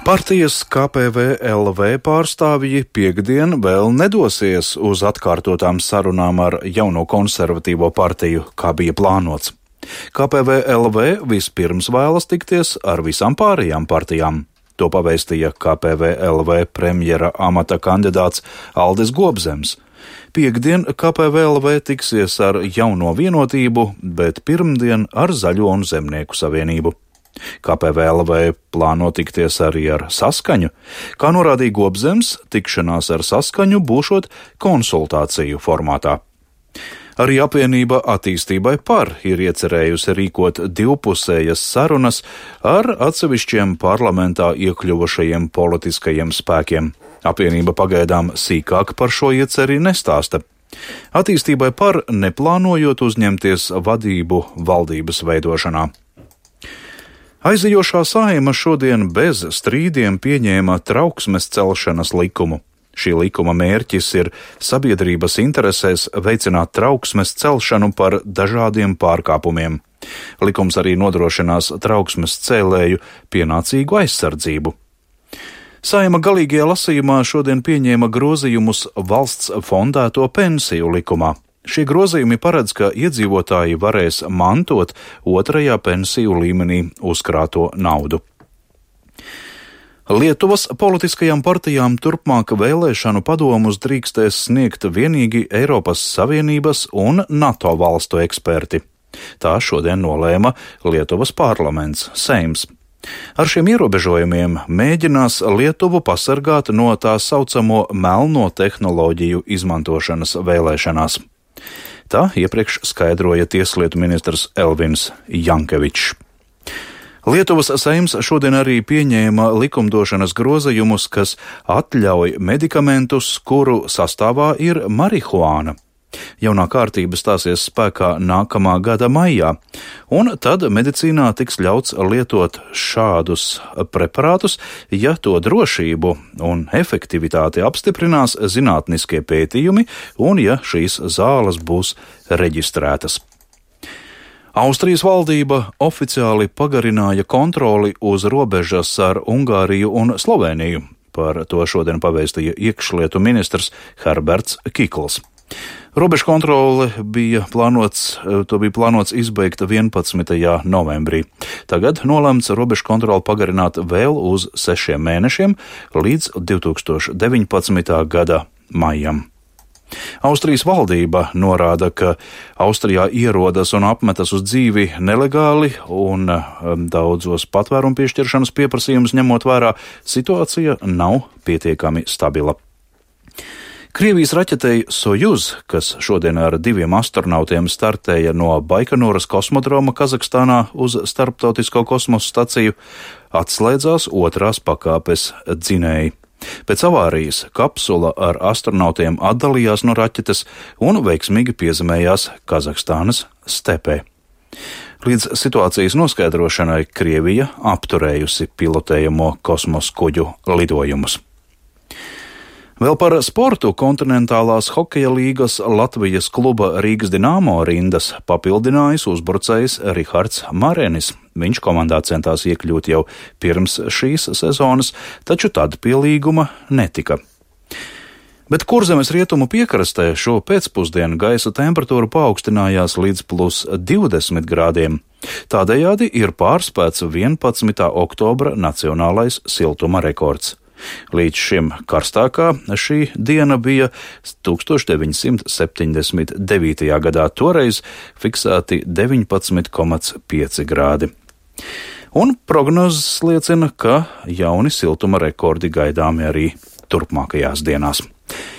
Partijas KPVLV pārstāvji piektdien vēl nedosies uz atkārtotām sarunām ar jauno konservatīvo partiju, kā bija plānots. KPVLV vispirms vēlas tikties ar visām pārējām partijām. To pavēstīja KPVLV premjera amata kandidāts Aldis Gobzems. Piektdien KPVLV tiksies ar jauno vienotību, bet pirmdien ar Zaļo un Zemnieku savienību. KPVLV plāno tikties arī ar Saskaņu. Kā norādīja Gobzems, tikšanās ar Saskaņu būšot konsultāciju formātā. Arī apvienība Attīstībai par ir iecerējusi rīkot divpusējas sarunas ar atsevišķiem parlamentā iekļuvušajiem politiskajiem spēkiem. Apvienība pagaidām sīkāk par šo ieceri nestāsta. Attīstībai par neplānojot uzņemties vadību valdības veidošanā. Aizejošā Saeima šodien bez strīdiem pieņēma trauksmes celšanas likumu. Šī likuma mērķis ir sabiedrības interesēs veicināt trauksmes celšanu par dažādiem pārkāpumiem. Likums arī nodrošinās trauksmes cēlēju pienācīgu aizsardzību. Saeima galīgajā lasījumā šodien pieņēma grozījumus valsts fondēto pensiju likumā. Šie grozījumi paredz, ka iedzīvotāji varēs mantot otrajā pensiju līmenī uzkrāto naudu. Lietuvas politiskajām partijām turpmāk vēlēšanu padomus drīkstēs sniegt vienīgi Eiropas Savienības un NATO valstu eksperti. Tā šodien nolēma Lietuvas parlaments, Seims. Ar šiem ierobežojumiem mēģinās Lietuvu pasargāt no tā saucamo melno tehnoloģiju izmantošanas vēlēšanās. Tā iepriekš skaidroja tieslietu ministrs Elvins Jankevičs. Lietuvas Seims šodien arī pieņēma likumdošanas grozījumus, kas atļauj medikamentus, kuru sastāvā ir marihuāna. Jaunā kārtība stāsies spēkā nākamā gada maijā, un tad medicīnā tiks ļauts lietot šādus preparātus, ja to drošību un efektivitāti apstiprinās zinātniskie pētījumi un ja šīs zāles būs reģistrētas. Austrijas valdība oficiāli pagarināja kontroli uz robežas ar Ungāriju un Slovēniju. Par to šodien pavēstīja iekšlietu ministrs Herberts Kikls. Robežu kontrole bija plānots izbeigt 11. novembrī. Tagad nolemts robežu kontroli pagarināt vēl uz 6 mēnešiem līdz 2019. gada maijam. Austrijas valdība norāda, ka Austrijā ierodas un apmetas uz dzīvi nelegāli un daudzos patvērumu piešķiršanas pieprasījumus ņemot vērā, situācija nav pietiekami stabila. Krievijas raķetei Sojuz, kas šodien ar 2 astronautiem startēja no Baikanoras kosmodroma Kazahstānā uz starptautisko kosmosa staciju, atslēdzās otrās pakāpes dzinēji. Pēc avārijas kapsula ar astronautiem atdalījās no raķetes un veiksmīgi piezemējās Kazahstānas stepē. Līdz situācijas noskaidrošanai Krievija apturējusi pilotējamo kosmosa kuģu lidojumus. Vēl par sportu kontinentālās hokeja līgas Latvijas kluba Rīgas Dināmo rindas papildinājis uzbrucējs Rihards Marenis. Viņš komandā centās iekļūt jau pirms šīs sezonas, taču tad pie līguma netika. Bet Kurzemes rietumu piekrastē šo pēcpusdienu gaisa temperatūra paaugstinājās līdz +20 grādiem. Tādējādi ir pārspēts 11. oktobra nacionālais siltuma rekords. Līdz šim karstākā šī diena bija 1979. gadā, toreiz fiksēti 19,5 grādi. Un prognozes liecina, ka jauni siltuma rekordi gaidāmi arī turpmākajās dienās.